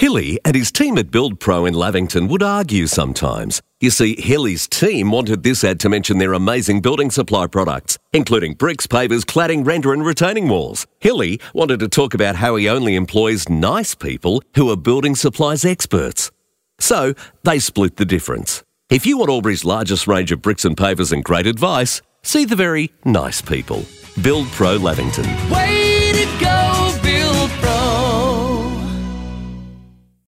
Hilly and his team at Build Pro in Lavington would argue sometimes. You see, Hilly's team wanted this ad to mention their amazing building supply products, including bricks, pavers, cladding, render and retaining walls. Hilly wanted to talk about how he only employs nice people who are building supplies experts. So they split the difference. If you want Albury's largest range of bricks and pavers and great advice, see the very nice people. Build Pro Lavington. Way to go!